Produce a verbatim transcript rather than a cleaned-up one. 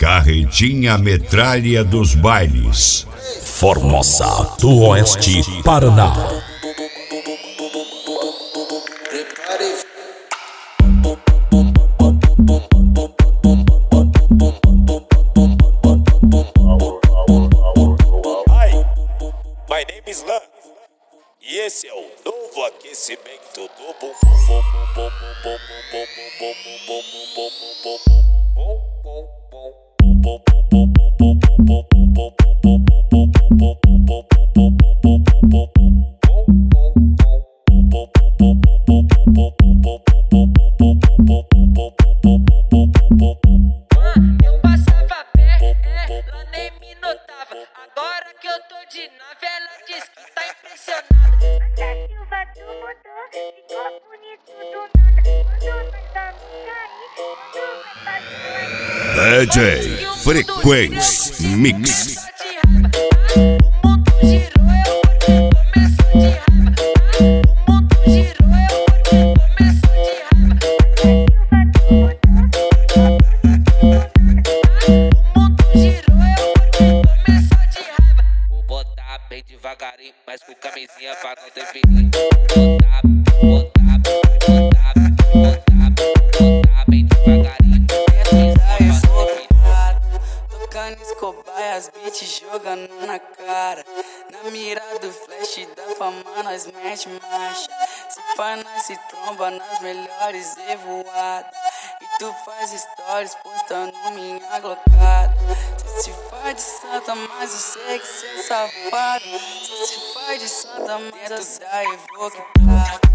Carretinha metralha dos bailes. Formosa do Oeste, Paraná. Hi, my name is Lan. E esse é o novo aquecimento do bum bum bum bum bum bum bum bum bum Eu passava pé, ela nem me notava. Agora que eu tô de nave, ela diz que tá impressionada. A Silva do motor ficou bonito do nada. Quando nós vamos cair, quando vai fazer D J Frequência Mix. O mundo girou, eu começou de raiva. O mundo girou, eu começou de raiva. O mundo girou, eu começou de raiva. Vou botar bem devagarinho, mas com camisinha pra não ter perigo. Botar, botar, botar, botar, botar bem devagarinho. Tocando escobar, as beats jogando na cara. Na mira do flash da fama nós mete marcha. Se pá nós se tromba nas melhores evoadas. E tu faz stories postando minha glocada. Cê se faz de santa, mas eu sei que cê é safado. Cê se faz de santa, mas eu da evoque.